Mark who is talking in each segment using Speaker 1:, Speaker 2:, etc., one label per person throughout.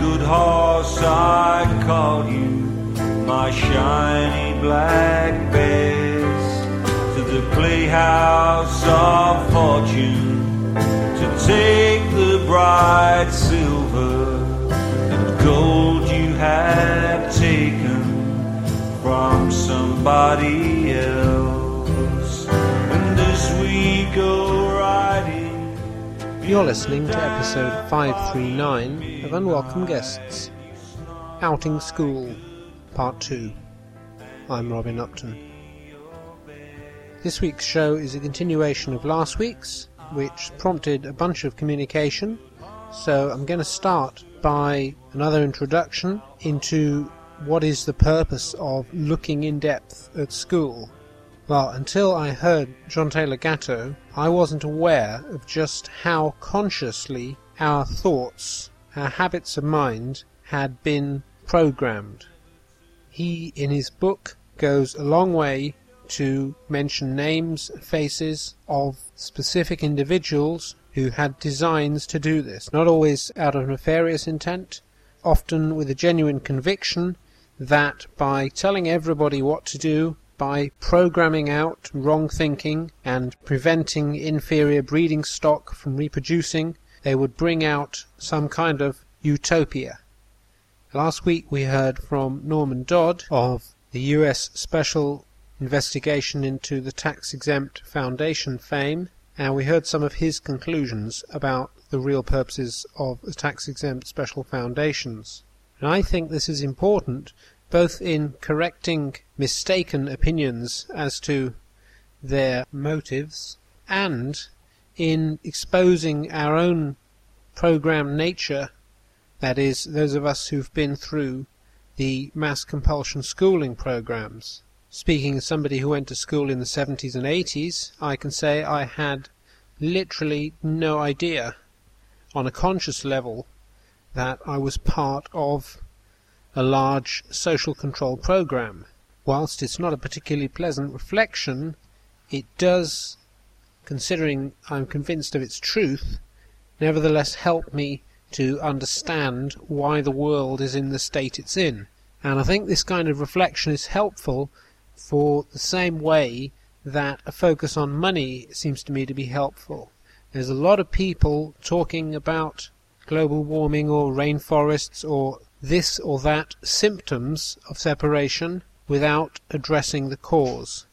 Speaker 1: good horse, I call you my shiny black bess, to the playhouse of fortune, to take the bright silver and gold you have taken from somebody else. And as we go riding,
Speaker 2: you're listening to episode 539 of Unwelcome Guests, Outing School, Part 2. I'm Robin Upton. This week's show is a continuation of last week's, which prompted a bunch of communication, so I'm going to start by another introduction into what is the purpose of looking in depth at school. Well, until I heard John Taylor Gatto, I wasn't aware of just how consciously our thoughts, our habits of mind, had been programmed. He, in his book, goes a long way to mention names, faces of specific individuals who had designs to do this, not always out of nefarious intent, often with a genuine conviction that by telling everybody what to do, by programming out wrong thinking and preventing inferior breeding stock from reproducing, they would bring out some kind of utopia. Last week we heard from Norman Dodd of the US Special Investigation into the Tax-Exempt Foundation fame, and we heard some of his conclusions about the real purposes of the tax-exempt special foundations. And I think this is important both in correcting mistaken opinions as to their motives and in exposing our own program nature, that is, those of us who've been through the mass compulsion schooling programs. Speaking as somebody who went to school in the 70s and 80s, I can say I had literally no idea on a conscious level that I was part of a large social control program. Whilst it's not a particularly pleasant reflection, it does, considering I'm convinced of its truth, nevertheless help me to understand why the world is in the state it's in. And I think this kind of reflection is helpful for the same way that a focus on money seems to me to be helpful. There's a lot of people talking about global warming or rainforests or this or that symptoms of separation without addressing the cause.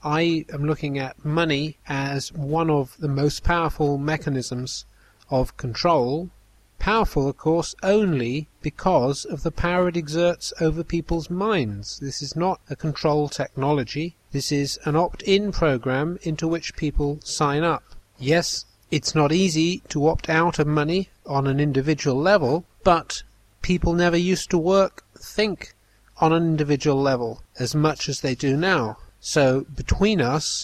Speaker 2: I am looking at money as one of the most powerful mechanisms of control. Powerful, of course, only because of the power it exerts over people's minds. This is not a control technology. This is an opt-in program into which people sign up. Yes, it's not easy to opt out of money on an individual level, but people never used to think on an individual level as much as they do now. So between us,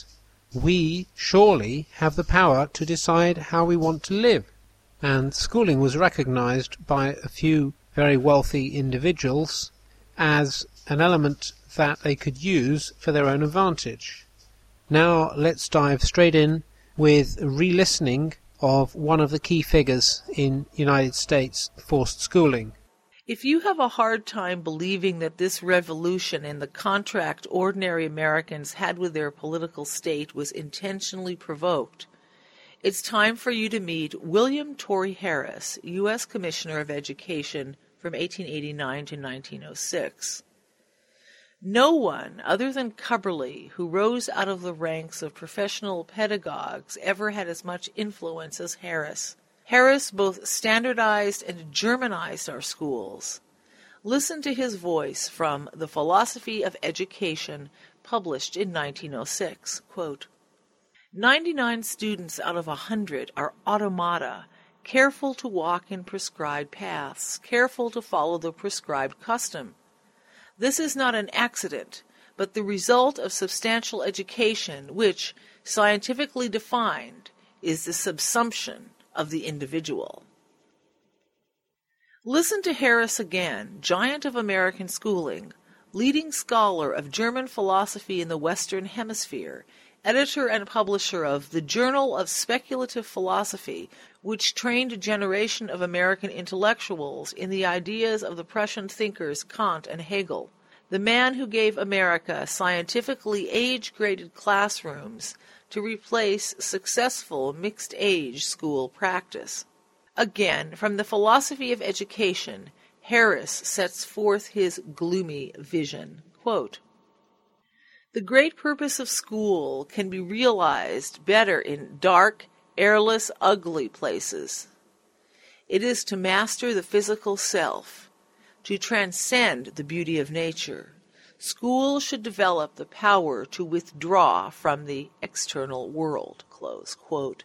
Speaker 2: we surely have the power to decide how we want to live. And schooling was recognized by a few very wealthy individuals as an element that they could use for their own advantage. Now let's dive straight in with a re-listening of one of the key figures in United States forced schooling.
Speaker 3: If you have a hard time believing that this revolution in the contract ordinary Americans had with their political state was intentionally provoked, it's time for you to meet William Torrey Harris, U.S. Commissioner of Education from 1889 to 1906. No one other than Cubberley, who rose out of the ranks of professional pedagogues, ever had as much influence as Harris. Harris both standardized and Germanized our schools. Listen to his voice from The Philosophy of Education, published in 1906. Quote, 99 students out of 100 are automata, careful to walk in prescribed paths, careful to follow the prescribed custom. This is not an accident, but the result of substantial education, which, scientifically defined, is the subsumption of the individual. Listen to Harris again, giant of American schooling, leading scholar of German philosophy in the Western Hemisphere, editor and publisher of the Journal of Speculative Philosophy, which trained a generation of American intellectuals in the ideas of the Prussian thinkers Kant and Hegel, the man who gave America scientifically age-graded classrooms to replace successful mixed-age school practice. Again, from the philosophy of education, Harris sets forth his gloomy vision. Quote, "The great purpose of school can be realized better in dark, airless, ugly places. It is to master the physical self, to transcend the beauty of nature. School should develop the power to withdraw from the external world." Close quote.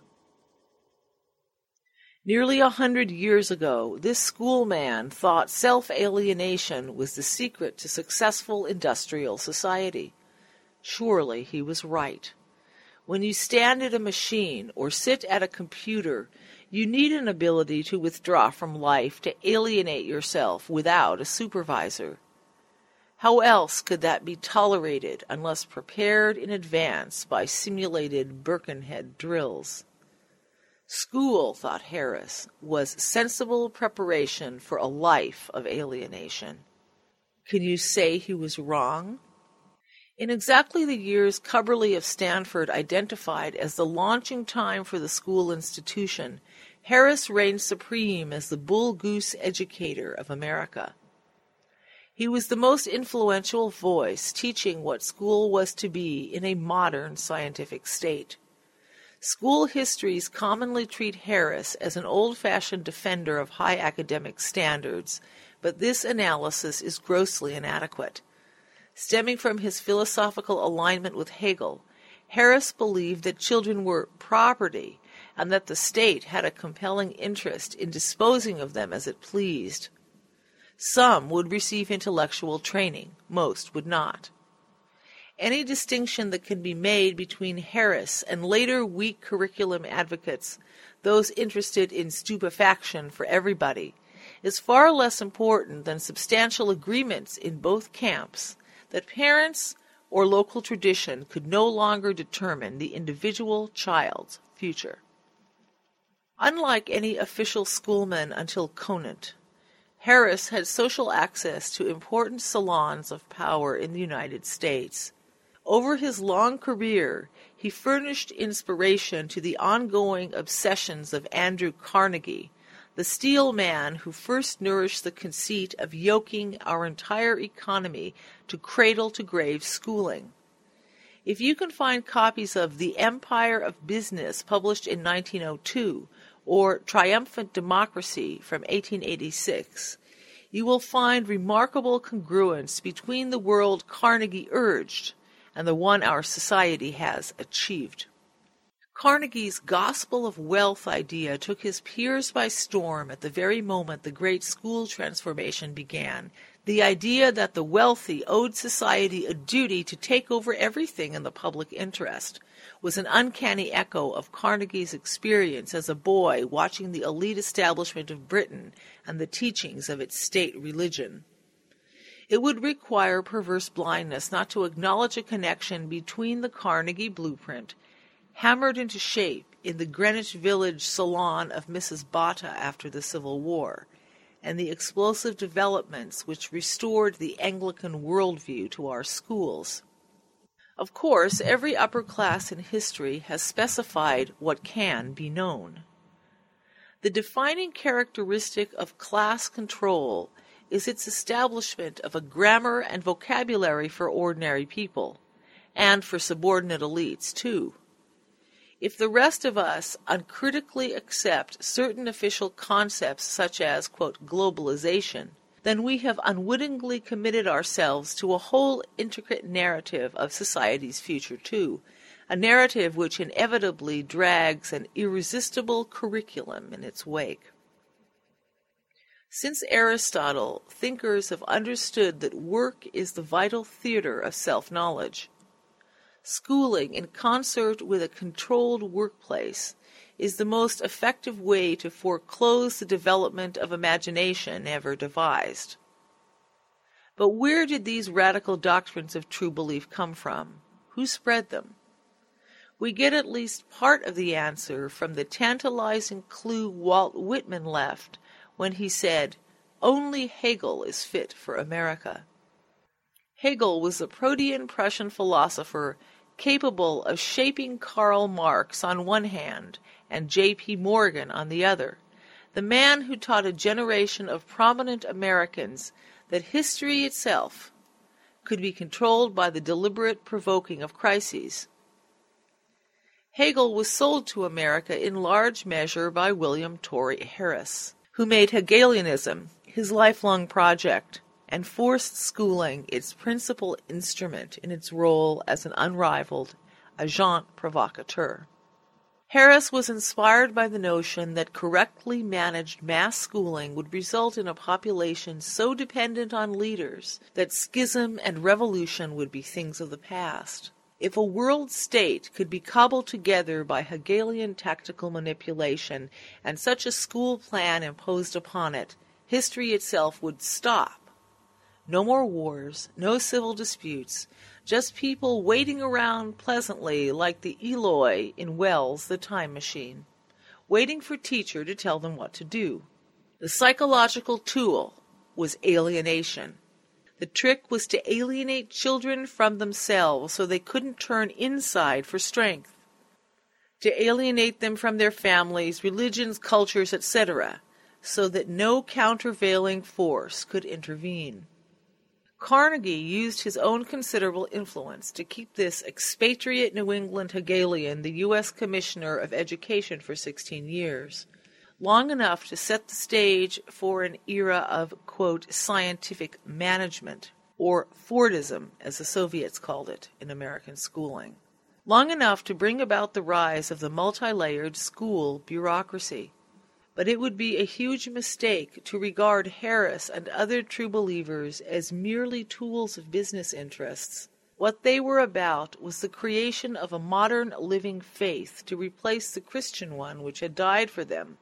Speaker 3: Nearly 100 years ago, this schoolman thought self-alienation was the secret to successful industrial society. Surely he was right. When you stand at a machine or sit at a computer, you need an ability to withdraw from life, to alienate yourself without a supervisor. How else could that be tolerated unless prepared in advance by simulated Birkenhead drills? School, thought Harris, was sensible preparation for a life of alienation. Can you say he was wrong? In exactly the years Cubberley of Stanford identified as the launching time for the school institution, Harris reigned supreme as the bull-goose educator of America. He was the most influential voice teaching what school was to be in a modern scientific state. School histories commonly treat Harris as an old-fashioned defender of high academic standards, but this analysis is grossly inadequate. Stemming from his philosophical alignment with Hegel, Harris believed that children were property and that the state had a compelling interest in disposing of them as it pleased. Some would receive intellectual training, most would not. Any distinction that can be made between Harris and later weak curriculum advocates, those interested in stupefaction for everybody, is far less important than substantial agreements in both camps that parents or local tradition could no longer determine the individual child's future. Unlike any official schoolman until Conant, Harris had social access to important salons of power in the United States. Over his long career, he furnished inspiration to the ongoing obsessions of Andrew Carnegie, the steel man who first nourished the conceit of yoking our entire economy to cradle-to-grave schooling. If you can find copies of The Empire of Business, published in 1902, or Triumphant Democracy from 1886, you will find remarkable congruence between the world Carnegie urged and the one our society has achieved. Carnegie's gospel of wealth idea took his peers by storm at the very moment the great school transformation began. The idea that the wealthy owed society a duty to take over everything in the public interest was an uncanny echo of Carnegie's experience as a boy watching the elite establishment of Britain and the teachings of its state religion. It would require perverse blindness not to acknowledge a connection between the Carnegie blueprint, hammered into shape in the Greenwich Village salon of Mrs. Botta after the Civil War, and the explosive developments which restored the Anglican worldview to our schools. Of course, every upper class in history has specified what can be known. The defining characteristic of class control is its establishment of a grammar and vocabulary for ordinary people, and for subordinate elites, too. If the rest of us uncritically accept certain official concepts such as, quote, globalization, then we have unwittingly committed ourselves to a whole intricate narrative of society's future, too, a narrative which inevitably drags an irresistible curriculum in its wake. Since Aristotle, thinkers have understood that work is the vital theater of self-knowledge. Schooling, in concert with a controlled workplace, is the most effective way to foreclose the development of imagination ever devised. But where did these radical doctrines of true belief come from? Who spread them? We get at least part of the answer from the tantalizing clue Walt Whitman left when he said, "Only Hegel is fit for America." Hegel was a protean Prussian philosopher capable of shaping Karl Marx on one hand and J.P. Morgan on the other, the man who taught a generation of prominent Americans that history itself could be controlled by the deliberate provoking of crises. Hegel was sold to America in large measure by William Torrey Harris, who made Hegelianism his lifelong project and forced schooling its principal instrument in its role as an unrivaled agent provocateur. Harris was inspired by the notion that correctly managed mass schooling would result in a population so dependent on leaders that schism and revolution would be things of the past. If a world state could be cobbled together by Hegelian tactical manipulation and such a school plan imposed upon it, history itself would stop. No more wars, no civil disputes, just people waiting around pleasantly like the Eloi in Wells' The Time Machine, waiting for teacher to tell them what to do. The psychological tool was alienation. The trick was to alienate children from themselves so they couldn't turn inside for strength, to alienate them from their families, religions, cultures, etc., so that no countervailing force could intervene. Carnegie used his own considerable influence to keep this expatriate New England Hegelian the U.S. Commissioner of Education for 16 years, long enough to set the stage for an era of, quote, scientific management, or Fordism, as the Soviets called it, in American schooling, long enough to bring about the rise of the multi-layered school bureaucracy. But it would be a huge mistake to regard Harris and other true believers as merely tools of business interests. What they were about was the creation of a modern living faith to replace the Christian one which had died for them.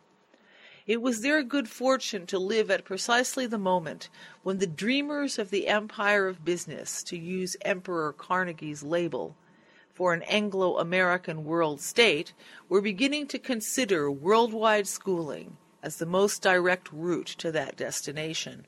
Speaker 3: It was their good fortune to live at precisely the moment when the dreamers of the empire of business, to use Emperor Carnegie's label, for an Anglo-American world state, were beginning to consider worldwide schooling as the most direct route to that destination.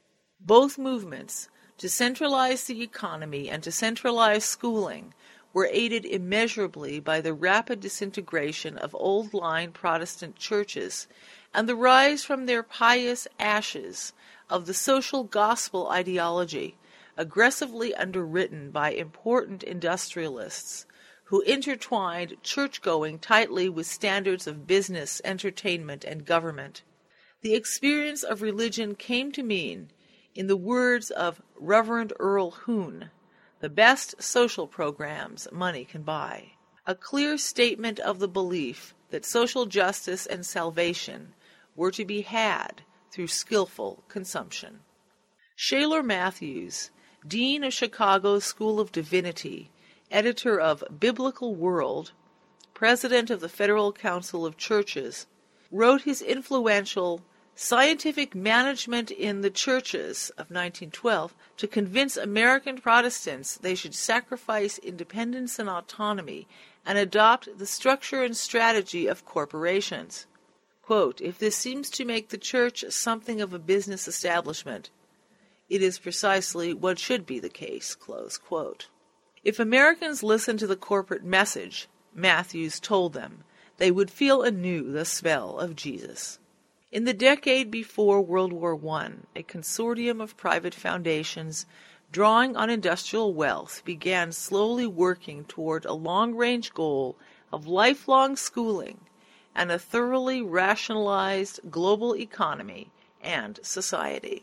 Speaker 3: Both movements, to centralize the economy and to centralize schooling, were aided immeasurably by the rapid disintegration of old-line Protestant churches and the rise from their pious ashes of the social gospel ideology, aggressively underwritten by important industrialists who intertwined church-going tightly with standards of business, entertainment, and government. The experience of religion came to mean, in the words of Reverend Earl Hoon, the best social programs money can buy, a clear statement of the belief that social justice and salvation were to be had through skillful consumption. Shaler Matthews, Dean of Chicago's School of Divinity, editor of Biblical World, president of the Federal Council of Churches, wrote his influential Scientific Management in the Churches of 1912 to convince American Protestants they should sacrifice independence and autonomy and adopt the structure and strategy of corporations. Quote, "If this seems to make the church something of a business establishment, it is precisely what should be the case." Close quote. If Americans listened to the corporate message Matthews told them, they would feel anew the smell of Jesus. In the decade before World War I, a consortium of private foundations drawing on industrial wealth began slowly working toward a long-range goal of lifelong schooling and a thoroughly rationalized global economy and society.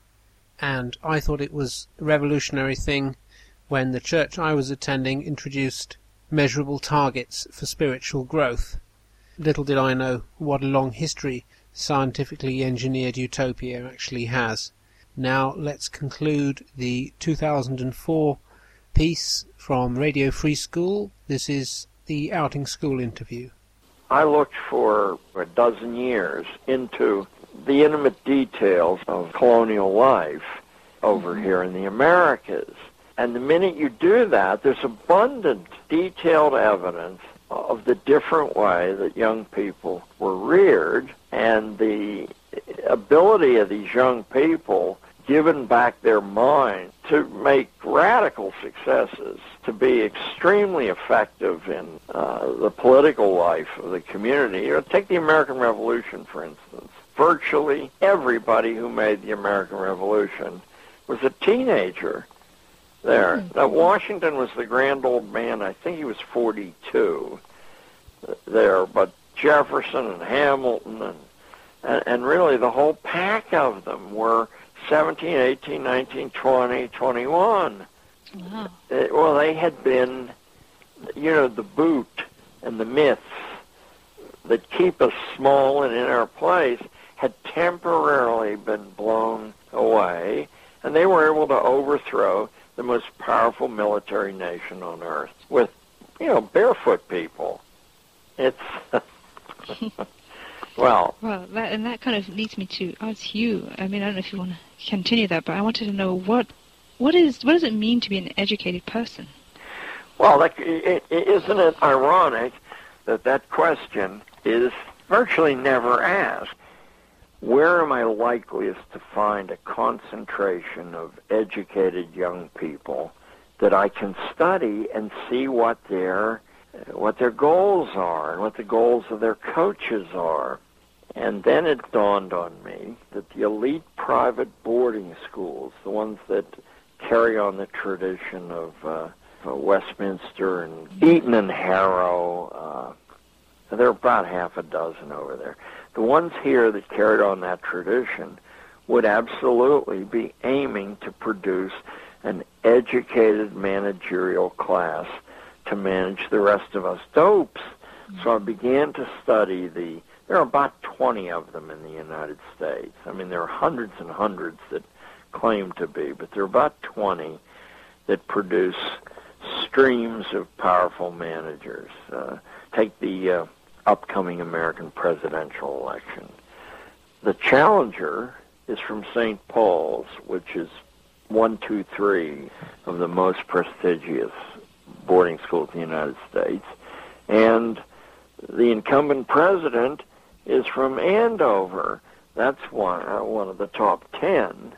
Speaker 2: And I thought it was a revolutionary thing when the church I was attending introduced measurable targets for spiritual growth. Little did I know what a long history scientifically engineered utopia actually has. Now let's conclude the 2004 piece from Radio Free School. This is the Outing School interview.
Speaker 4: I looked for a dozen years into the intimate details of colonial life over here in the Americas. And the minute you do that, there's abundant, detailed evidence of the different way that young people were reared and the ability of these young people, given back their mind, to make radical successes, to be extremely effective in the political life of the community. You know, take the American Revolution, for instance. Virtually everybody who made the American Revolution was a teenager there. Now, Washington was the grand old man. I think he was 42 there, but Jefferson and Hamilton and really the whole pack of them were 17, 18, 19, 20, 21.
Speaker 5: Wow.
Speaker 4: Well, they had been, you know, the boot and the myths that keep us small and in our place had temporarily been blown away, and they were able to overthrow the most powerful military nation on earth with, you know, barefoot people. It's, well,
Speaker 5: that kind of leads me to ask you. I mean, I don't know if you want to continue that, but I wanted to know what does it mean to be an educated person?
Speaker 4: Well, isn't it ironic that question is virtually never asked? Where am I likeliest to find a concentration of educated young people that I can study and see what their goals are and what the goals of their coaches are? And then it dawned on me that the elite private boarding schools, the ones that carry on the tradition of Westminster and Eton and Harrow, there are about half a dozen over there. The ones here that carried on that tradition would absolutely be aiming to produce an educated managerial class to manage the rest of us dopes. So I began to study there are about 20 of them in the United States. I mean, there are hundreds and hundreds that claim to be, but there are about 20 that produce streams of powerful managers. Take the upcoming American presidential election. The challenger is from St. Paul's, which is 1, 2, 3 of the most prestigious boarding schools in the United States. And the incumbent president is from Andover. That's one of the top 10.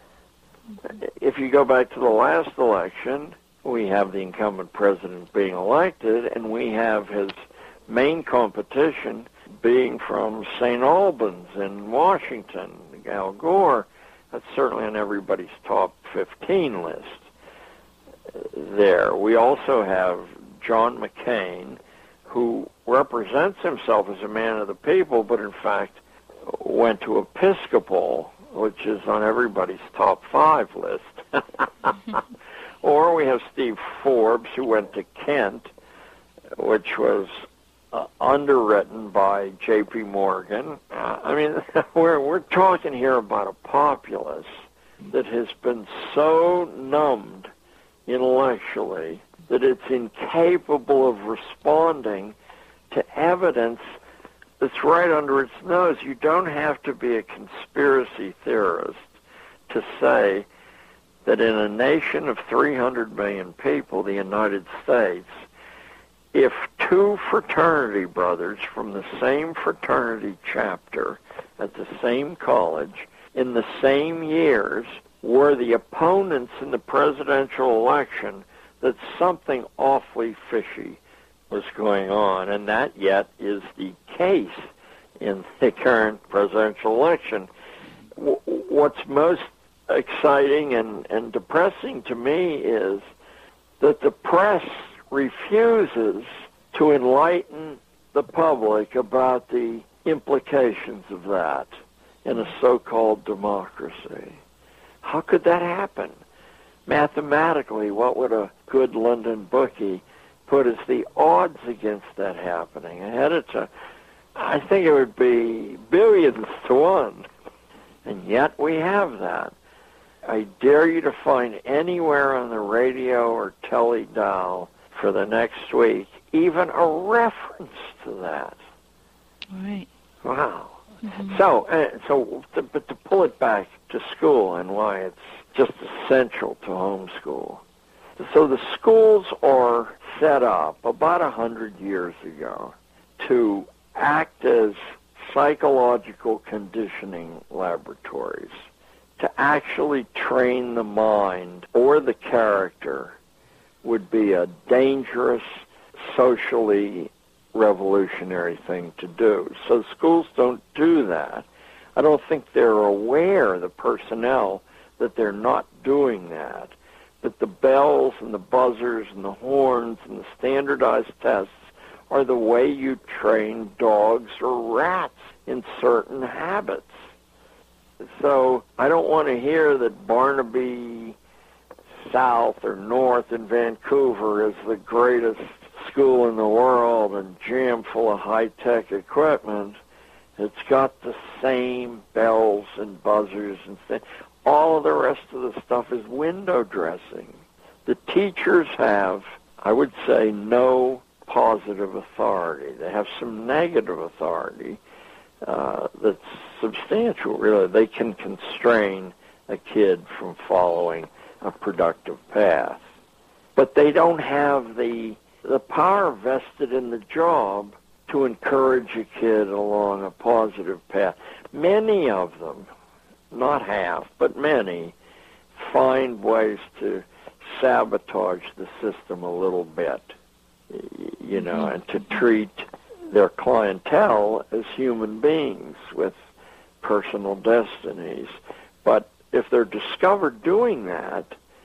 Speaker 4: If you go back to the last election, we have the incumbent president being elected, and we have his main competition being from St. Albans in Washington, Al Gore. That's certainly on everybody's top 15 list there. We also have John McCain, who represents himself as a man of the people, but in fact went to Episcopal, which is on everybody's top 5 list. Or we have Steve Forbes, who went to Kent, which was underwritten by J.P. Morgan. I mean, we're talking here about a populace that has been so numbed intellectually that it's incapable of responding to evidence that's right under its nose. You don't have to be a conspiracy theorist to say that in a nation of 300 million people, the United States, if 2 fraternity brothers from the same fraternity chapter at the same college in the same years were the opponents in the presidential election, that something awfully fishy was going on, and that yet is the case in the current presidential election. What's most exciting and depressing to me is that the press refuses to enlighten the public about the implications of that in a so-called democracy. How could that happen? Mathematically, what would a good London bookie put as the odds against that happening ahead of time? I think it would be billions to 1. And yet we have that. I dare you to find anywhere on the radio or tele-dial for the next week even a reference to that.
Speaker 5: All right.
Speaker 4: Wow.
Speaker 5: Mm-hmm.
Speaker 4: But to pull it back to school and why it's just essential to homeschool, So the schools are set up about 100 years ago to act as psychological conditioning laboratories, to actually train the mind or the character would be a dangerous, socially revolutionary thing to do. So schools don't do that. I don't think they're aware, the personnel, that they're not doing that. But the bells and the buzzers and the horns and the standardized tests are the way you train dogs or rats in certain habits. So I don't want to hear that Barnaby South or North in Vancouver is the greatest school in the world and jam full of high-tech equipment. It's got the same bells and buzzers and things. All of the rest of the stuff is window dressing. The teachers have, I would say, no positive authority. They have some negative authority that's substantial, really. They can constrain a kid from following a productive path. But they don't have the power vested in the job to encourage a kid along a positive path. Many of them, not half, but many, find ways to sabotage the system a little bit, you know, and to treat their clientele as human beings with personal destinies. But if they're discovered doing that,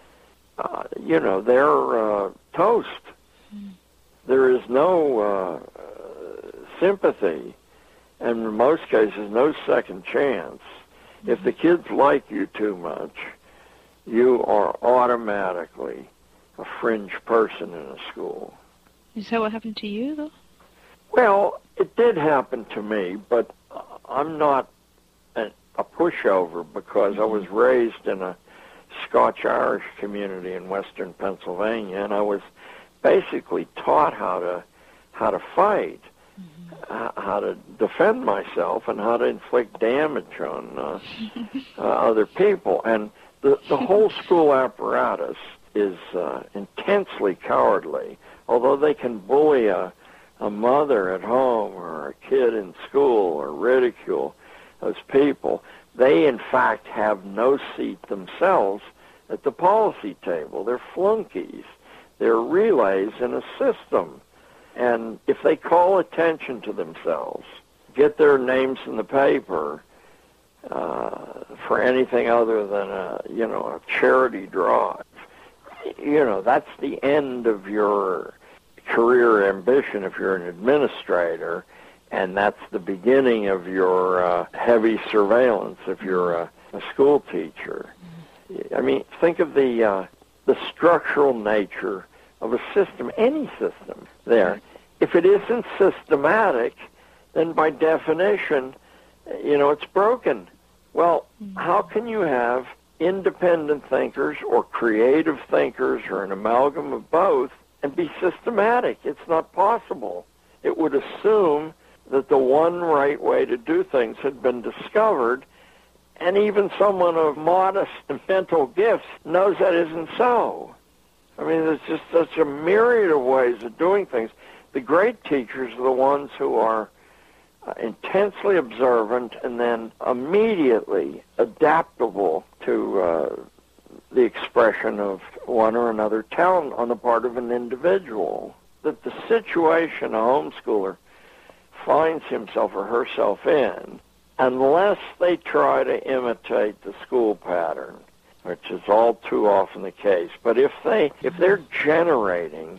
Speaker 4: you know, they're toast. There is no sympathy, and in most cases, no second chance. If the kids like you too much, you are automatically a fringe person in a school.
Speaker 5: Is that what happened to you, though?
Speaker 4: Well, it did happen to me, but I'm not a pushover because I was raised in a Scotch-Irish community in western Pennsylvania, and I was basically taught how to fight, how to defend myself, and how to inflict damage on other people. And the whole school apparatus is intensely cowardly. Although they can bully a mother at home or a kid in school or ridicule those people, they in fact have no seat themselves at the policy table. They're flunkies. They're relays in a system. And if they call attention to themselves, get their names in the paper for anything other than a charity drive, that's the end of your career ambition if you're an administrator, and that's the beginning of your heavy surveillance if you're a school teacher. I mean, think of the structural nature of a system, any system there. If it isn't systematic, then by definition, it's broken. Well, how can you have independent thinkers or creative thinkers or an amalgam of both and be systematic? It's not possible. It would assume that the one right way to do things had been discovered, and even someone of modest mental gifts knows that isn't so. I mean, there's just such a myriad of ways of doing things. The great teachers are the ones who are intensely observant and then immediately adaptable to the expression of one or another talent on the part of an individual. That the situation a homeschooler finds himself or herself in, unless they try to imitate the school pattern, which is all too often the case. But if they're generating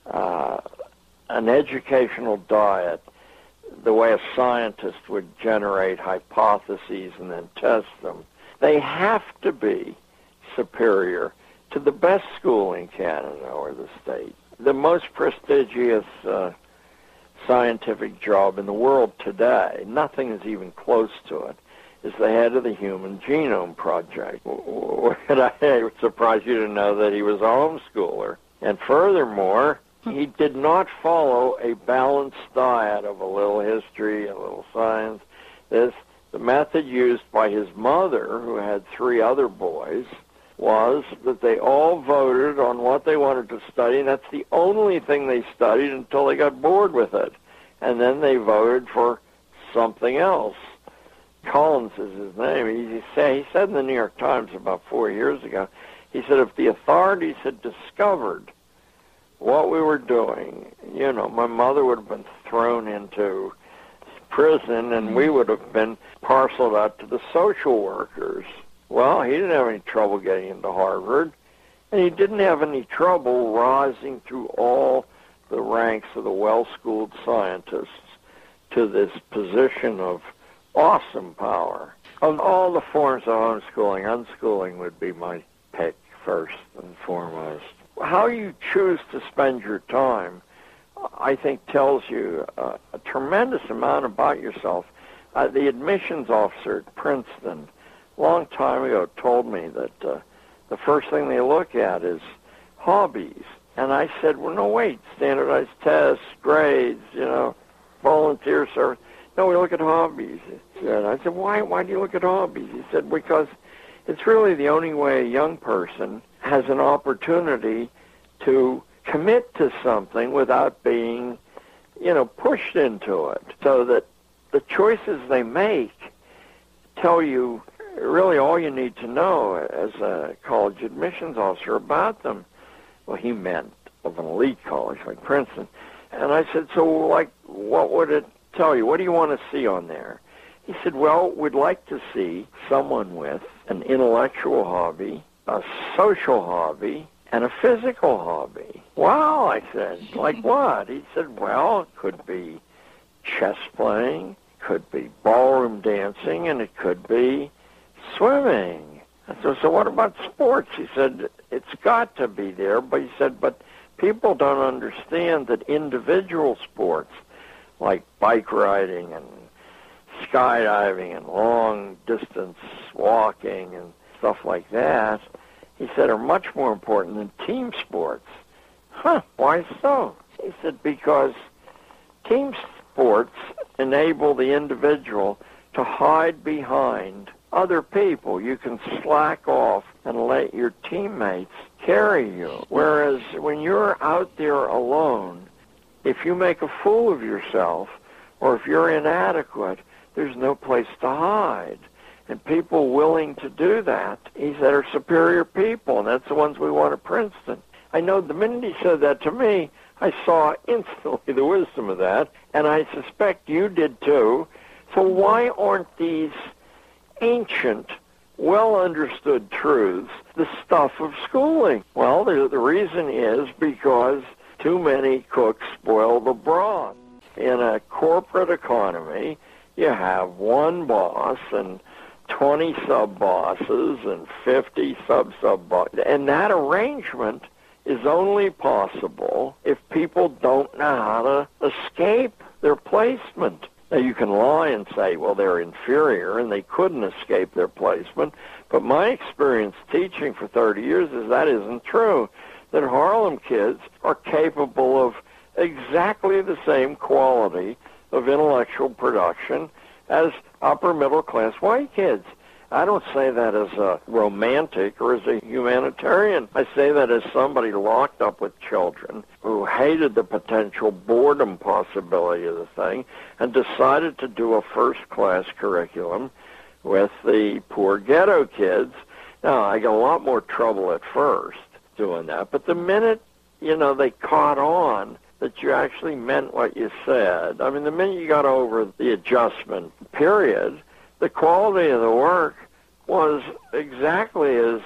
Speaker 4: an educational diet the way a scientist would generate hypotheses and then test them, they have to be superior to the best school in Canada or the state. The most prestigious scientific job in the world today, nothing is even close to it, is the head of the Human Genome Project. And I was surprised you didn't know that he was a homeschooler. And furthermore, he did not follow a balanced diet of a little history, a little science. The method used by his mother, who had 3 other boys, was that they all voted on what they wanted to study, and that's the only thing they studied until they got bored with it. And then they voted for something else. Collins is his name. He said in the New York Times about 4 years ago, he said if the authorities had discovered what we were doing, my mother would have been thrown into prison and we would have been parceled out to the social workers. Well, he didn't have any trouble getting into Harvard, and he didn't have any trouble rising through all the ranks of the well-schooled scientists to this position of awesome power. Of all the forms of homeschooling, unschooling would be my pick first and foremost. How you choose to spend your time, I think, tells you a tremendous amount about yourself. The admissions officer at Princeton, a long time ago, told me that the first thing they look at is hobbies. And I said, well, no, wait, standardized tests, grades, volunteer service. No, we look at hobbies. I said, why do you look at hobbies? He said, because it's really the only way a young person has an opportunity to commit to something without being, pushed into it. So that the choices they make tell you really all you need to know as a college admissions officer about them. Well, he meant of an elite college like Princeton. And I said, so, what would it tell you? What do you want to see on there? He said, well, we'd like to see someone with an intellectual hobby, a social hobby, and a physical hobby. Wow, I said, like what? He said, well, it could be chess playing, could be ballroom dancing, and it could be swimming. So what about sports? He said, it's got to be there, but he said, but people don't understand that individual sports like bike riding and skydiving and long-distance walking and stuff like that, he said, are much more important than team sports. Why so? He said, because team sports enable the individual to hide behind other people. You can slack off and let your teammates carry you. Whereas when you're out there alone, if you make a fool of yourself or if you're inadequate, there's no place to hide. And people willing to do that, he said, are superior people, and that's the ones we want at Princeton. I know the minute he said that to me, I saw instantly the wisdom of that, and I suspect you did too. So why aren't these ancient, well-understood truths the stuff of schooling? Well, the reason is because too many cooks spoil the broth. In a corporate economy, you have one boss and 20 sub-bosses and 50 sub-bosses. And that arrangement is only possible if people don't know how to escape their placement. Now, you can lie and say, well, they're inferior and they couldn't escape their placement. But my experience teaching for 30 years is that isn't true. That Harlem kids are capable of exactly the same quality of intellectual production as upper middle class white kids. I don't say that as a romantic or as a humanitarian. I say that as somebody locked up with children who hated the potential boredom possibility of the thing and decided to do a first-class curriculum with the poor ghetto kids. Now, I got a lot more trouble at first doing that, but the minute, they caught on that you actually meant what you said, I mean, the minute you got over the adjustment period, the quality of the work was exactly as,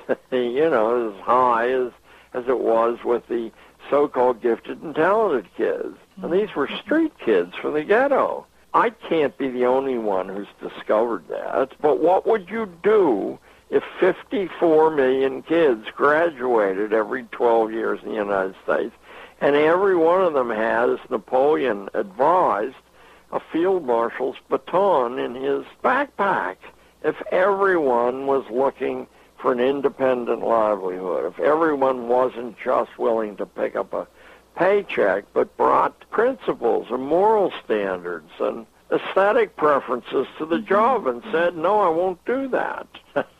Speaker 4: as high as it was with the so-called gifted and talented kids. And these were street kids from the ghetto. I can't be the only one who's discovered that, but what would you do if 54 million kids graduated every 12 years in the United States, and every one of them had, as Napoleon advised, a field marshal's baton in his backpack? If everyone was looking for an independent livelihood, if everyone wasn't just willing to pick up a paycheck, but brought principles and moral standards and aesthetic preferences to the job and said, no, I won't do that.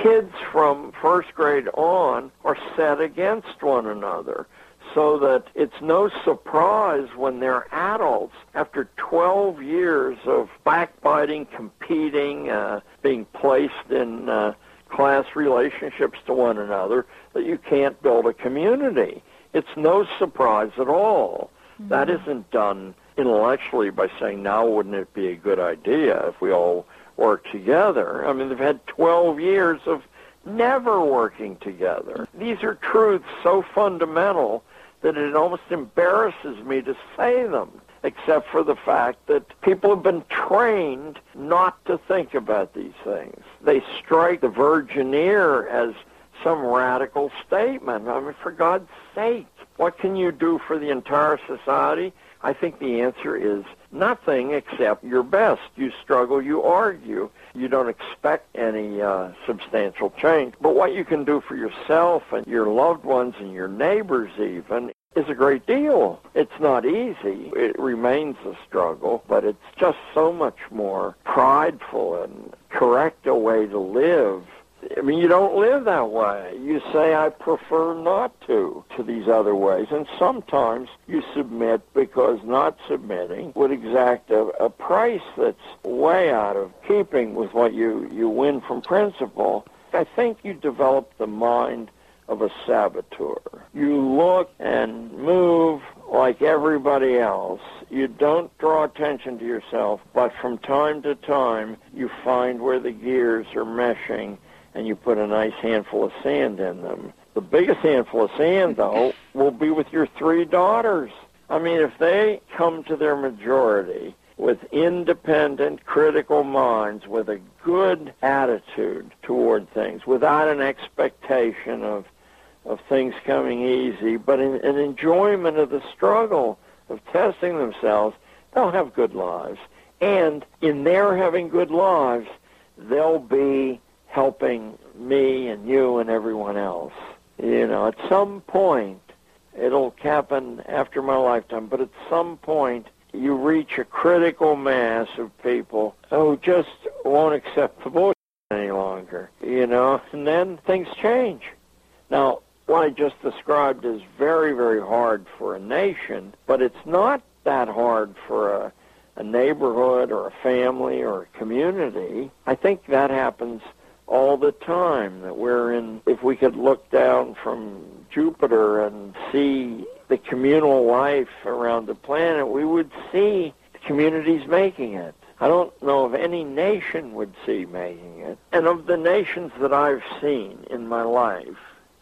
Speaker 4: kids from first grade on are set against one another, so that it's no surprise when they're adults, after 12 years of backbiting, competing, being placed in class relationships to one another, that you can't build a community. It's no surprise at all. Mm-hmm. That isn't done intellectually by saying, now wouldn't it be a good idea if we all work together? I mean, they've had 12 years of never working together. These are truths so fundamental that it almost embarrasses me to say them, except for the fact that people have been trained not to think about these things. They strike the virgin ear as some radical statement. I mean, for God's sake, what can you do for the entire society? I think the answer is nothing except your best. You struggle, you argue. You don't expect any substantial change. But what you can do for yourself and your loved ones and your neighbors even is a great deal. It's not easy. It remains a struggle, but it's just so much more prideful and correct a way to live. I mean, you don't live that way. You say, I prefer not to these other ways. And sometimes you submit because not submitting would exact a price that's way out of keeping with what you win from principle. I think you develop the mind of a saboteur. You look and move like everybody else. You don't draw attention to yourself, but from time to time you find where the gears are meshing and you put a nice handful of sand in them. The biggest handful of sand, though, will be with your 3 daughters. I mean, if they come to their majority with independent, critical minds, with a good attitude toward things, without an expectation of things coming easy, but an enjoyment of the struggle, of testing themselves, they'll have good lives. And in their having good lives, they'll be helping me and you and everyone else. You know, at some point, it'll happen after my lifetime, but at some point, you reach a critical mass of people who just won't accept the bullshit any longer, you know, and then things change. Now, what I just described is very, very hard for a nation, but it's not that hard for a neighborhood or a family or a community. I think that happens all the time, that we're in, if we could look down from Jupiter and see the communal life around the planet, we would see the communities making it. I don't know of any nation would see making it. And of the nations that I've seen in my life,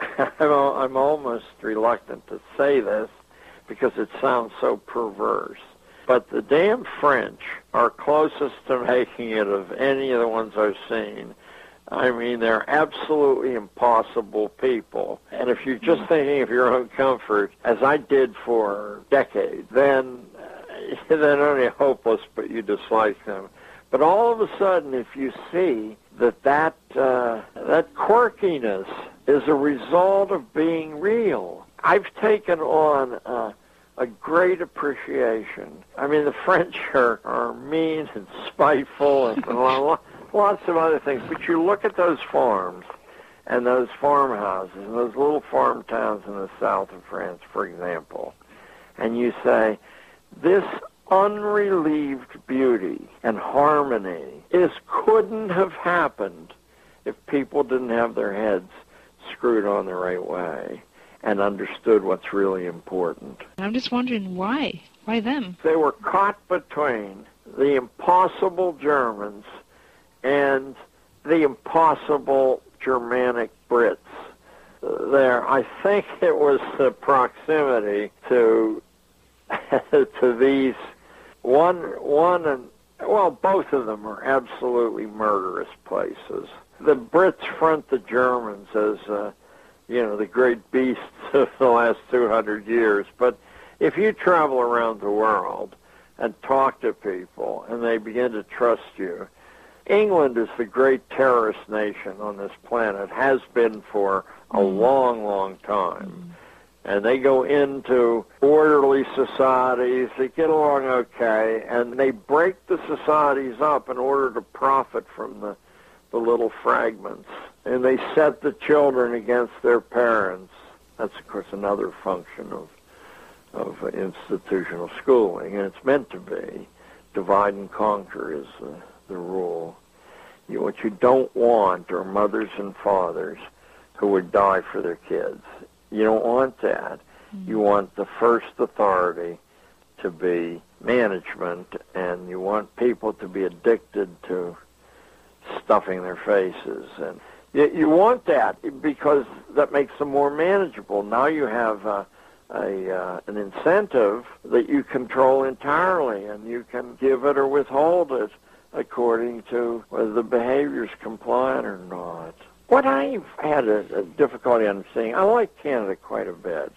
Speaker 4: I'm almost reluctant to say this because it sounds so perverse, but the damn French are closest to making it of any of the ones I've seen. I mean, they're absolutely impossible people. And if you're just thinking of your own comfort, as I did for decades, then they're not only hopeless, but you dislike them. But all of a sudden, if you see that quirkiness is a result of being real, I've taken on a great appreciation. I mean, the French are mean and spiteful and lots of other things, but you look at those farms and those farmhouses and those little farm towns in the south of France, for example, and you say, this unrelieved beauty and harmony couldn't have happened if people didn't have their heads screwed on the right way and understood what's really important.
Speaker 5: I'm just wondering why? Why them?
Speaker 4: They were caught between the impossible Germans and the impossible Germanic Brits. I think it was the proximity to these both of them are absolutely murderous places. The Brits front the Germans as the great beasts of the last 200 years. But if you travel around the world and talk to people and they begin to trust you, England is the great terrorist nation on this planet, has been for a long, long time. And they go into orderly societies, they get along okay, and they break the societies up in order to profit from the little fragments, and they set the children against their parents. That's, of course, another function of institutional schooling, and it's meant to be. Divide and conquer is the rule. What you don't want are mothers and fathers who would die for their kids. You don't want that. You want the first authority to be management, and you want people to be addicted to stuffing their faces. And you want that because that makes them more manageable. Now you have an incentive that you control entirely, and you can give it or withhold it according to whether the behavior's compliant or not. What I've had a difficulty understanding, I like Canada quite a bit,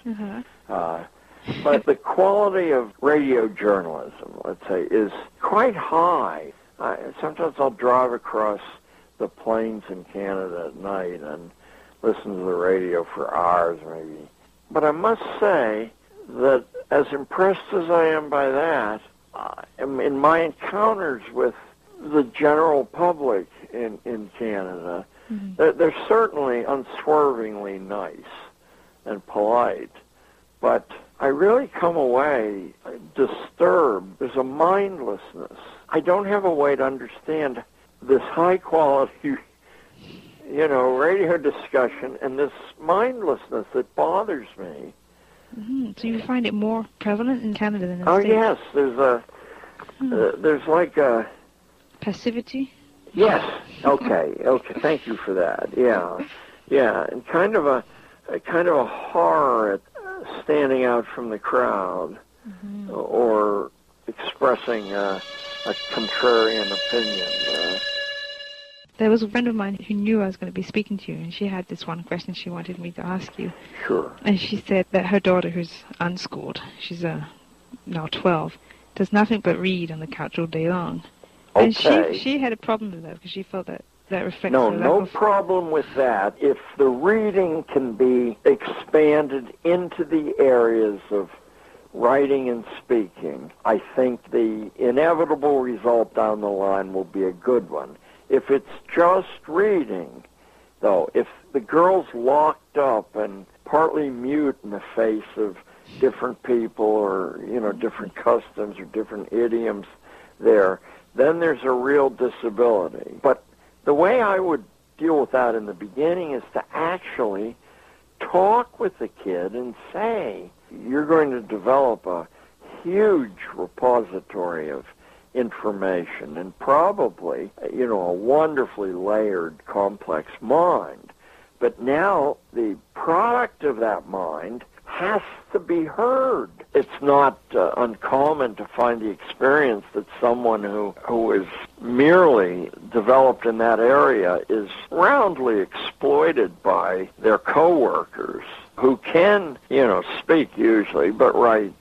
Speaker 4: but the quality of radio journalism, let's say, is quite high. Sometimes I'll drive across the plains in Canada at night and listen to the radio for hours maybe. But I must say that as impressed as I am by that, in my encounters with the general public in Canada, they're certainly unswervingly nice and polite, but I really come away disturbed. There's a mindlessness. I don't have a way to understand this high-quality, radio discussion and this mindlessness that bothers me.
Speaker 5: So you find it more prevalent in Canada than in the States?
Speaker 4: Yes. There's like a...
Speaker 5: Passivity?
Speaker 4: Yes. Okay. Thank you for that. Yeah, and kind of a horror at standing out from the crowd or expressing a contrarian opinion.
Speaker 5: There was a friend of mine who knew I was going to be speaking to you, and she had this one question she wanted me to ask you.
Speaker 4: Sure.
Speaker 5: And she said that her daughter, who's unschooled, she's now 12, does nothing but read on the couch all day long.
Speaker 4: Okay.
Speaker 5: And she had a problem with that because she felt that reflects
Speaker 4: no problem with that. If the reading can be expanded into the areas of writing and speaking, I think the inevitable result down the line will be a good one. If it's just reading, though, if the girl's locked up and partly mute in the face of different people or, different customs or different idioms there, then there's a real disability. But the way I would deal with that in the beginning is to actually talk with the kid and say, you're going to develop a huge repository of information and probably, a wonderfully layered, complex mind. But now the product of that mind has to be heard. It's not uncommon to find the experience that someone who is merely developed in that area is roundly exploited by their coworkers who can, speak usually, but write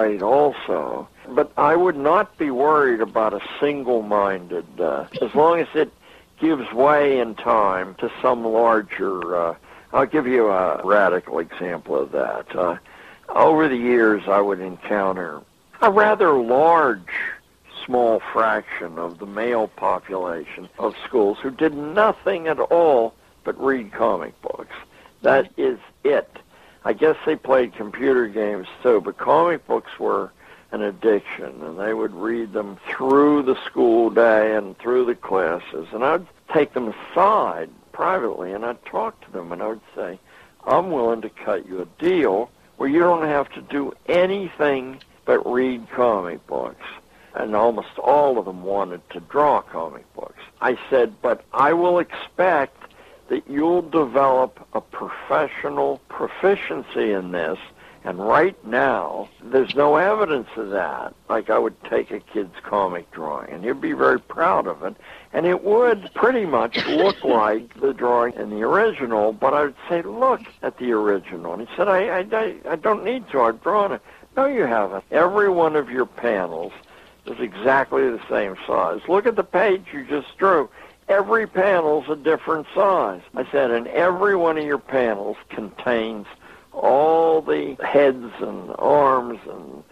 Speaker 4: also. But I would not be worried about a single-minded, as long as it gives way in time to some larger... I'll give you a radical example of that. Over the years, I would encounter a rather large, small fraction of the male population of schools who did nothing at all but read comic books. That is it. I guess they played computer games too, but comic books were an addiction, and they would read them through the school day and through the classes. And I'd take them aside privately, and I'd talk to them, and I would say, I'm willing to cut you a deal where you don't have to do anything but read comic books. And almost all of them wanted to draw comic books. I said, but I will expect that you'll develop a professional proficiency in this, and right now, there's no evidence of that. Like I would take a kid's comic drawing, and he'd be very proud of it, and it would pretty much look like the drawing in the original, but I would say, look at the original. And he said, I don't need to, I've drawn it. No, you haven't. Every one of your panels is exactly the same size. Look at the page you just drew. Every panel's a different size. I said, and every one of your panels contains all the heads and arms and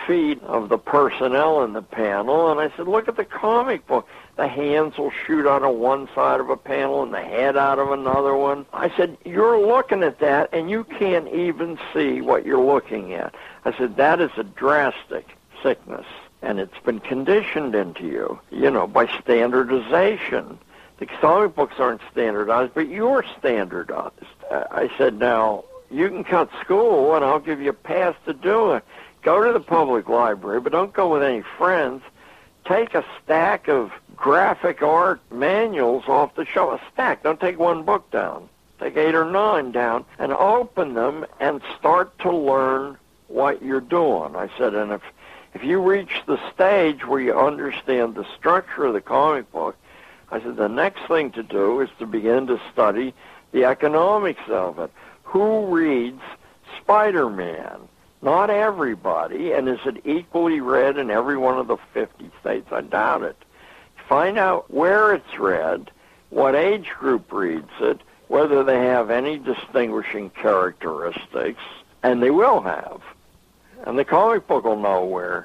Speaker 4: feet of the personnel in the panel, and I said, look at the comic book. The hands will shoot out of one side of a panel and the head out of another one. I said, you're looking at that, and you can't even see what you're looking at. I said, that is a drastic sickness, and it's been conditioned into you, by standardization. The comic books aren't standardized, but you're standardized. I said, now, you can cut school, and I'll give you a pass to do it. Go to the public library, but don't go with any friends. Take a stack of graphic art manuals off the shelf. A stack. Don't take one book down. Take 8 or 9 down and open them and start to learn what you're doing. I said, and if you reach the stage where you understand the structure of the comic book, I said, the next thing to do is to begin to study the economics of it. Who reads Spider-Man? Not everybody. And is it equally read in every one of the 50 states? I doubt it. Find out where it's read, what age group reads it, whether they have any distinguishing characteristics, and they will have. And the comic book will know where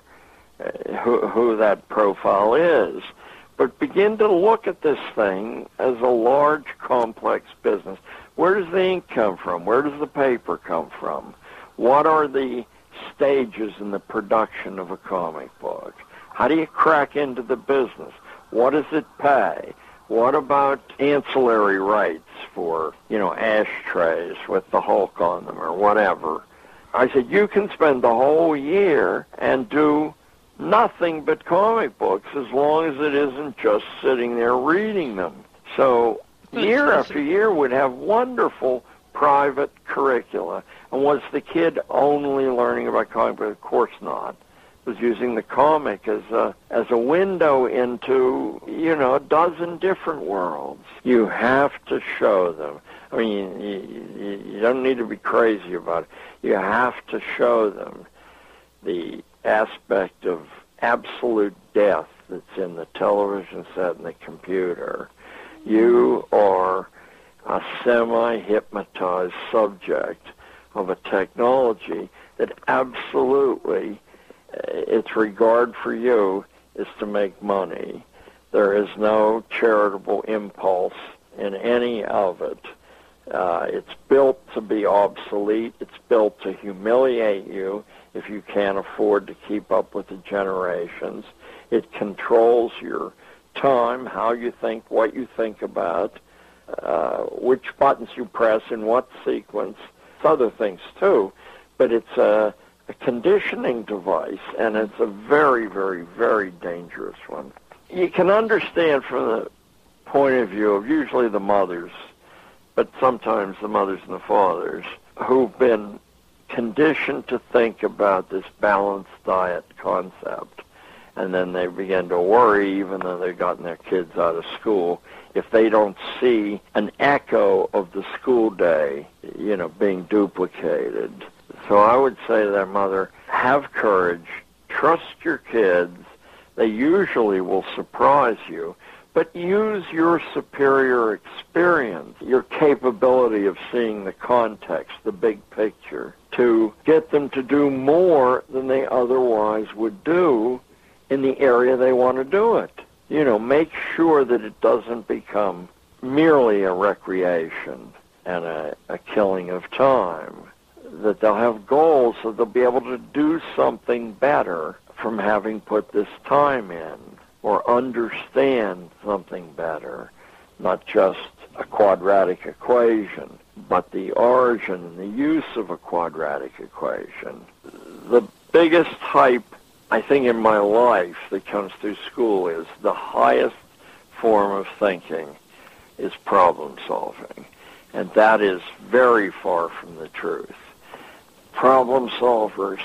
Speaker 4: who that profile is. But begin to look at this thing as a large, complex business. Where does the ink come from? Where does the paper come from? What are the stages in the production of a comic book? How do you crack into the business? What does it pay? What about ancillary rights for, ashtrays with the Hulk on them or whatever? I said, you can spend the whole year and do nothing but comic books as long as it isn't just sitting there reading them. So year after year would have wonderful private curricula. And was the kid only learning about comic books? Of course not. It was using the comic as a window into, a dozen different worlds. You have to show them. I mean, you don't need to be crazy about it. You have to show them the aspect of absolute death that's in the television set and the computer. You are a semi-hypnotized subject of a technology that absolutely, its regard for you is to make money. There is no charitable impulse in any of it. It's built to be obsolete. It's built to humiliate you if you can't afford to keep up with the generations. It controls your time, how you think, what you think about, which buttons you press in what sequence. It's other things too, but it's a conditioning device, and it's a very, very, very dangerous one. You can understand from the point of view of usually the mothers, but sometimes the mothers and the fathers, who've been conditioned to think about this balanced diet concept, and then they begin to worry, even though they've gotten their kids out of school, if they don't see an echo of the school day, being duplicated. So I would say to their mother, have courage, trust your kids. They usually will surprise you, but use your superior experience, your capability of seeing the context, the big picture, to get them to do more than they otherwise would do in the area they want to do it. Make sure that it doesn't become merely a recreation and a killing of time, that they'll have goals so they'll be able to do something better from having put this time in, or understand something better, not just a quadratic equation, but the origin and the use of a quadratic equation. The biggest hype, I think, in my life that comes through school is the highest form of thinking is problem solving. And that is very far from the truth. Problem solvers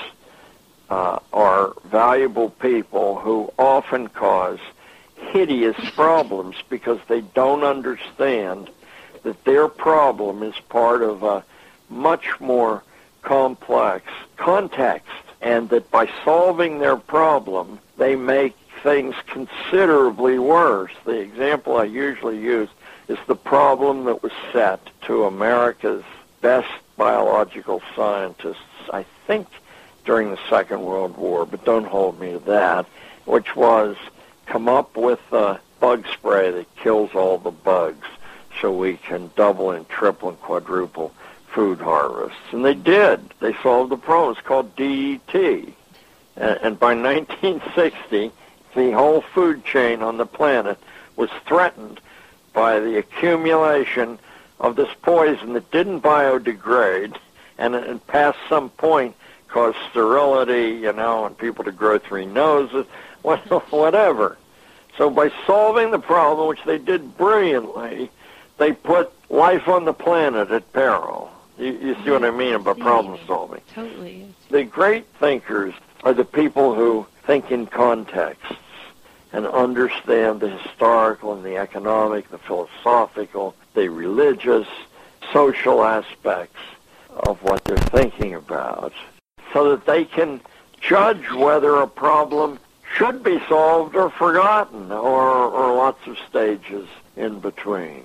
Speaker 4: are valuable people who often cause hideous problems because they don't understand that their problem is part of a much more complex context, and that by solving their problem, they make things considerably worse. The example I usually use is the problem that was set to America's best biological scientists, I think, during the Second World War, but don't hold me to that, which was come up with a bug spray that kills all the bugs so we can double and triple and quadruple food harvests. And they did. They solved the problem. It's called DET. And by 1960, the whole food chain on the planet was threatened by the accumulation of this poison that didn't biodegrade, and past some point caused sterility, and people to grow 3 noses, whatever. So by solving the problem, which they did brilliantly, they put life on the planet at peril. You see what I mean about problem solving?
Speaker 5: Totally.
Speaker 4: The great thinkers are the people who think in contexts and understand the historical and the economic, the philosophical, the religious, social aspects of what they're thinking about, so that they can judge whether a problem should be solved or forgotten, or lots of stages in between.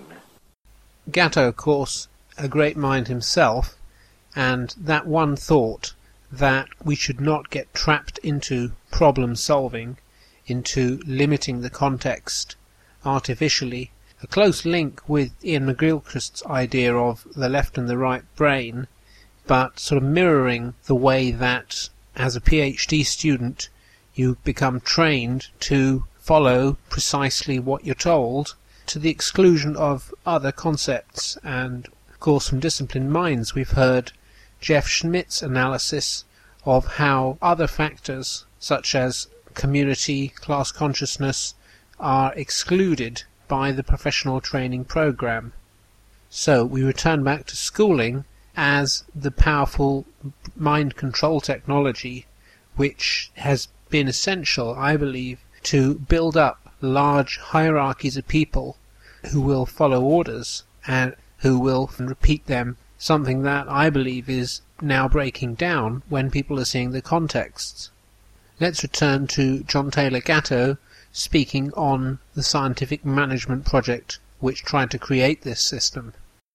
Speaker 2: Gatto, of course, a great mind himself, and that one thought that we should not get trapped into problem solving, into limiting the context artificially, a close link with Ian McGilchrist's idea of the left and the right brain, but sort of mirroring the way that as a PhD student you become trained to follow precisely what you're told, to the exclusion of other concepts. And of course from Disciplined Minds we've heard Jeff Schmidt's analysis of how other factors such as community, class consciousness are excluded by the professional training program. So we return back to schooling as the powerful mind control technology which has been essential, I believe, to build up large hierarchies of people who will follow orders and who will repeat them, something that I believe is now breaking down when people are seeing the contexts. Let's return to John Taylor Gatto speaking on the scientific management project which tried to create this system.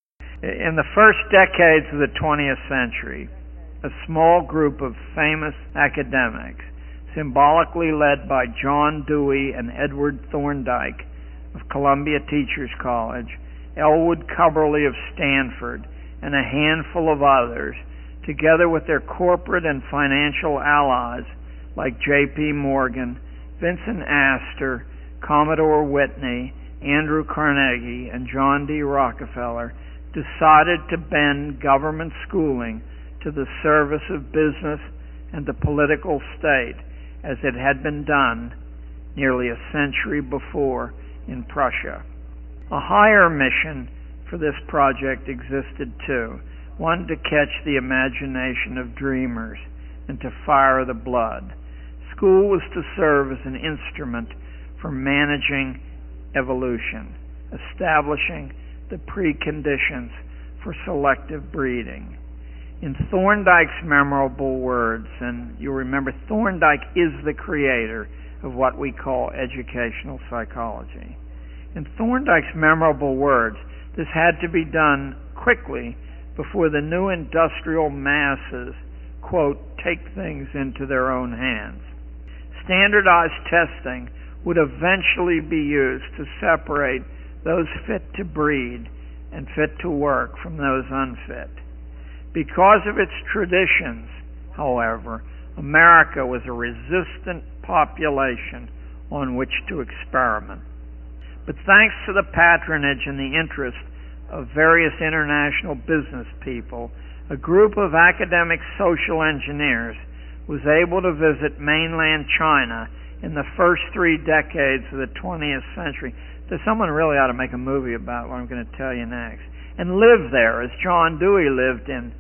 Speaker 6: In the first decades of the 20th century, a small group of famous academics, symbolically led by John Dewey and Edward Thorndike of Columbia Teachers College, Elwood Cubberley of Stanford, and a handful of others, together with their corporate and financial allies like J.P. Morgan, Vincent Astor, Commodore Whitney, Andrew Carnegie, and John D. Rockefeller, decided to bend government schooling to the service of business and the political state, as it had been done nearly a century before in Prussia. A higher mission for this project existed too, one to catch the imagination of dreamers and to fire the blood. School was to serve as an instrument for managing evolution, establishing the preconditions for selective breeding. In Thorndike's memorable words, and you'll remember Thorndike is the creator of what we call educational psychology. In Thorndike's memorable words, this had to be done quickly before the new industrial masses, quote, take things into their own hands. Standardized testing would eventually be used to separate those fit to breed and fit to work from those unfit. Because of its traditions, however, America was a resistant population on which to experiment. But thanks to the patronage and the interest of various international business people, a group of academic social engineers was able to visit mainland China in the first 3 decades of the 20th century. There's someone really ought to make a movie about what I'm going to tell you next, and live there as John Dewey lived in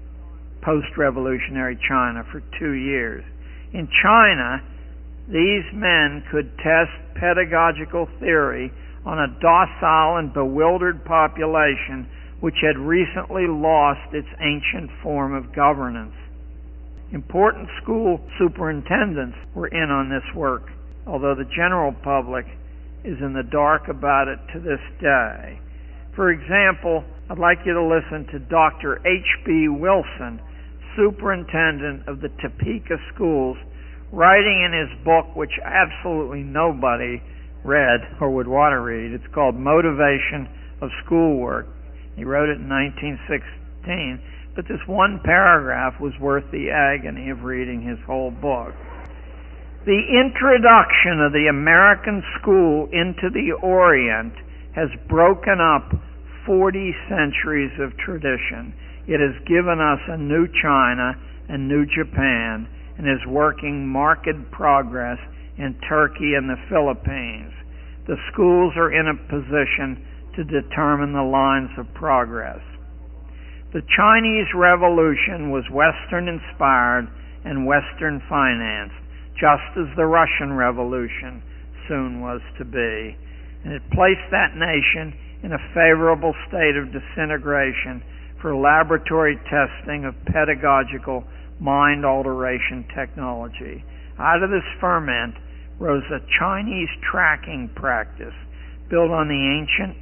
Speaker 6: post-revolutionary China for 2 years. In China, these men could test pedagogical theory on a docile and bewildered population which had recently lost its ancient form of governance. Important school superintendents were in on this work, although the general public is in the dark about it to this day. For example, I'd like you to listen to Dr. H.B. Wilson, superintendent of the Topeka schools, writing in his book, which absolutely nobody read or would want to read. It's called Motivation of Schoolwork. He wrote it in 1916, but this one paragraph was worth the agony of reading his whole book. The introduction of the American school into the Orient has broken up 40 centuries of tradition. It has given us a new China and new Japan, and is working marked progress in Turkey and the Philippines. The schools are in a position to determine the lines of progress. The Chinese Revolution was Western-inspired and Western-financed, just as the Russian Revolution soon was to be. And it placed that nation in a favorable state of disintegration for laboratory testing of pedagogical mind alteration technology. Out of this ferment rose a Chinese tracking practice built on the ancient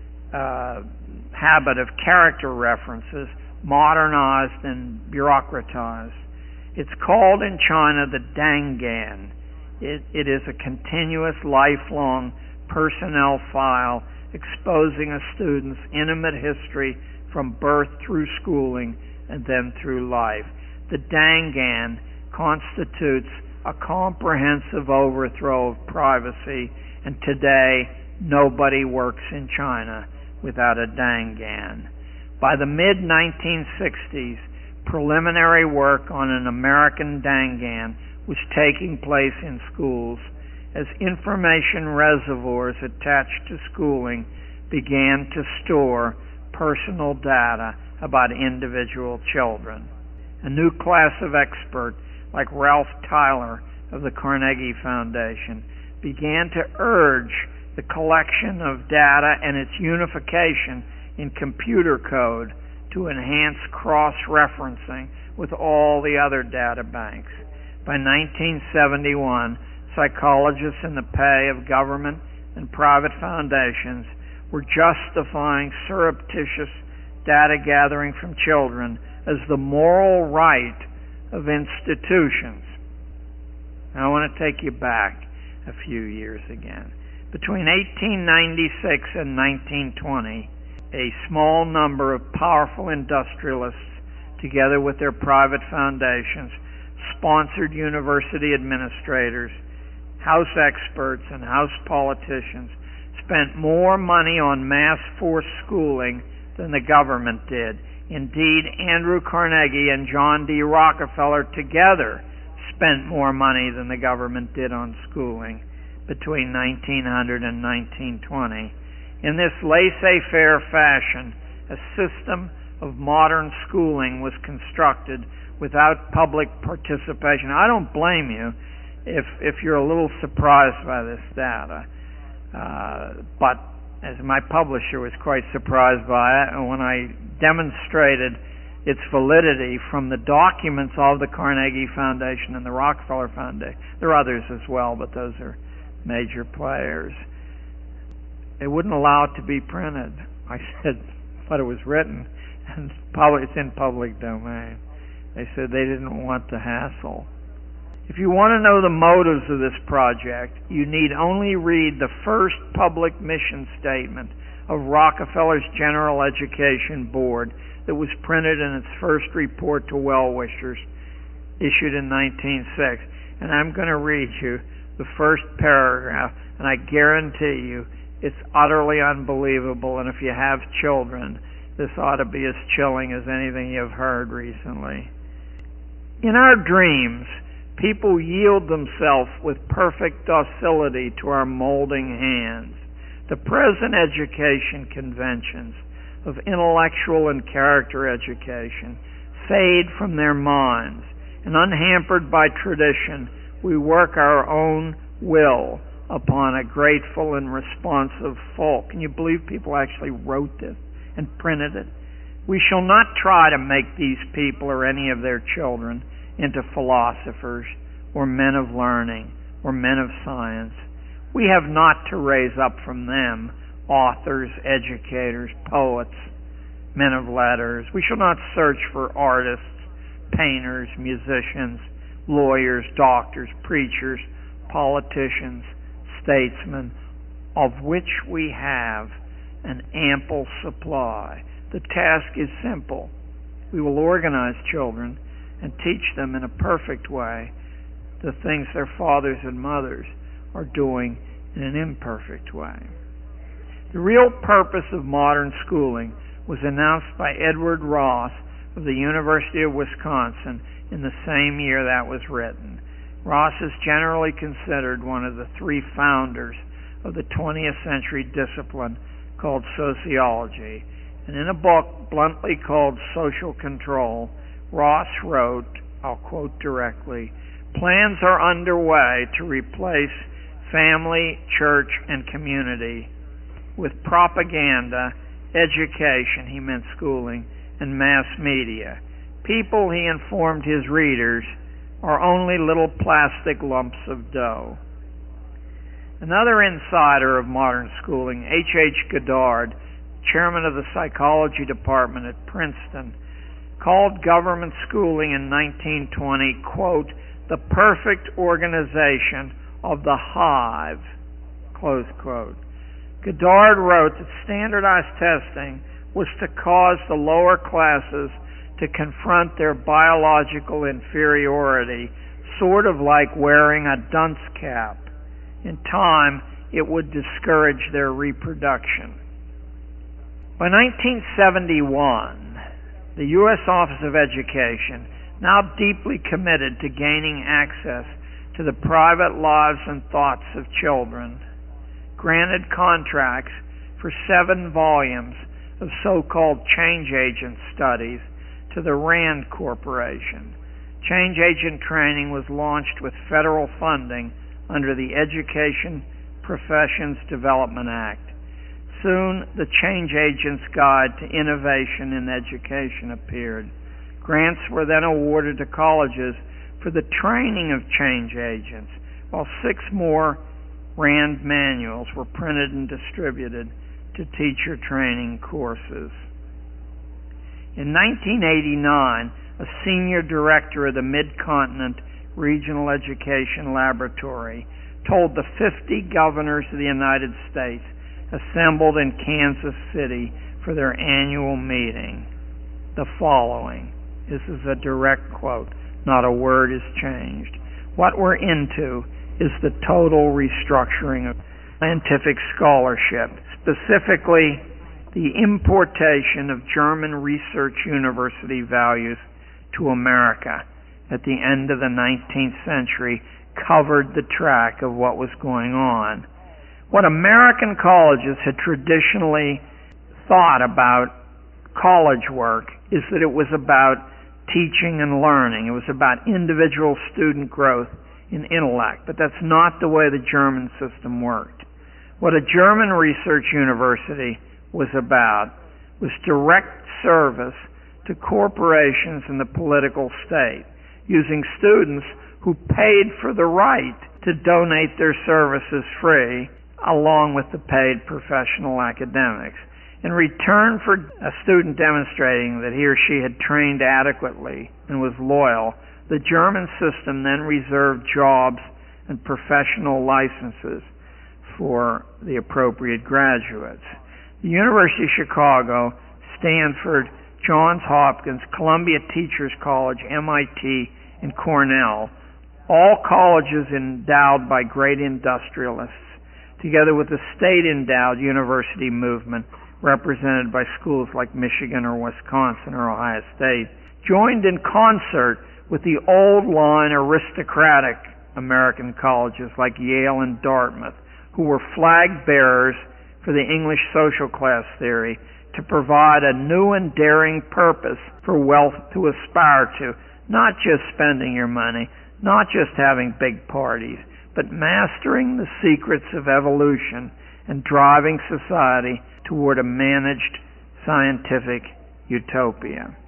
Speaker 6: habit of character references, modernized and bureaucratized. It's called in China the Dangan. It is a continuous, lifelong personnel file exposing a student's intimate history from birth through schooling and then through life. The Dangan constitutes a comprehensive overthrow of privacy, and today nobody works in China without a Dangan. By the mid-1960s, preliminary work on an American Dangan was taking place in schools as information reservoirs attached to schooling began to store personal data about individual children. A new class of expert like Ralph Tyler of the Carnegie Foundation began to urge the collection of data and its unification in computer code to enhance cross-referencing with all the other data banks. By 1971, psychologists in the pay of government and private foundations were justifying surreptitious data gathering from children as the moral right of institutions. Now, I want to take you back a few years again. Between 1896 and 1920, a small number of powerful industrialists, together with their private foundations, sponsored university administrators, house experts, and house politicians, spent more money on mass force schooling than the government did. Indeed, Andrew Carnegie and John D. Rockefeller together spent more money than the government did on schooling between 1900 and 1920. In this laissez-faire fashion, a system of modern schooling was constructed without public participation. I don't blame you if you're a little surprised by this data, but as my publisher was quite surprised by it, and when I demonstrated its validity from the documents of the Carnegie Foundation and the Rockefeller Foundation. There are others as well, but those are major players. They wouldn't allow it to be printed. I said, but it was written, and it's in public domain. They said they didn't want the hassle. If you want to know the motives of this project, you need only read the first public mission statement of Rockefeller's General Education Board that was printed in its first report to well-wishers, issued in 1906. And I'm going to read you the first paragraph, and I guarantee you it's utterly unbelievable, and if you have children, this ought to be as chilling as anything you've heard recently. In our dreams, people yield themselves with perfect docility to our molding hands. The present education conventions of intellectual and character education fade from their minds, and unhampered by tradition, we work our own will upon a grateful and responsive folk. Can you believe people actually wrote this and printed it? We shall not try to make these people or any of their children into philosophers or men of learning or men of science. We have not to raise up from them authors, educators, poets, men of letters. We shall not search for artists, painters, musicians, lawyers, doctors, preachers, politicians, statesmen, of which we have an ample supply. The task is simple. We will organize children and teach them in a perfect way the things their fathers and mothers are doing in an imperfect way. The real purpose of modern schooling was announced by Edward Ross of the University of Wisconsin in the same year that was written. Ross is generally considered one of the three founders of the 20th century discipline called sociology. And in a book bluntly called Social Control, Ross wrote, I'll quote directly, "Plans are underway to replace family, church, and community with propaganda, education," he meant schooling, "and mass media. People," he informed his readers, "are only little plastic lumps of dough." Another insider of modern schooling, H. Goddard, chairman of the psychology department at Princeton, called government schooling in 1920, quote, "the perfect organization of the hive," close quote. Goddard wrote that standardized testing was to cause the lower classes to confront their biological inferiority, sort of like wearing a dunce cap. In time, it would discourage their reproduction. By 1971, the U.S. Office of Education, now deeply committed to gaining access to the private lives and thoughts of children, granted contracts for 7 volumes of so-called change agent studies to the RAND Corporation. Change agent training was launched with federal funding under the Education Professions Development Act. Soon, the Change Agent's Guide to Innovation in Education appeared. Grants were then awarded to colleges for the training of change agents, while 6 more RAND manuals were printed and distributed to teacher training courses. In 1989, a senior director of the Mid-Continent Regional Education Laboratory told the 50 governors of the United States assembled in Kansas City for their annual meeting the following. This is a direct quote. Not a word is changed. "What we're into is the total restructuring of scientific scholarship, specifically the importation of German research university values to America at the end of the 19th century covered the track of what was going on. What American colleges had traditionally thought about college work is that it was about teaching and learning. It was about individual student growth in intellect, but that's not the way the German system worked. What a German research university was about was direct service to corporations and the political state, using students who paid for the right to donate their services free, along with the paid professional academics. In return for a student demonstrating that he or she had trained adequately and was loyal, the German system then reserved jobs and professional licenses for the appropriate graduates. The University of Chicago, Stanford, Johns Hopkins, Columbia Teachers College, MIT, and Cornell, all colleges endowed by great industrialists, together with the state-endowed university movement represented by schools like Michigan or Wisconsin or Ohio State, joined in concert with the old-line aristocratic American colleges like Yale and Dartmouth, who were flag bearers for the English social class theory to provide a new and daring purpose for wealth to aspire to, not just spending your money, not just having big parties, but mastering the secrets of evolution and driving society toward a managed scientific utopia.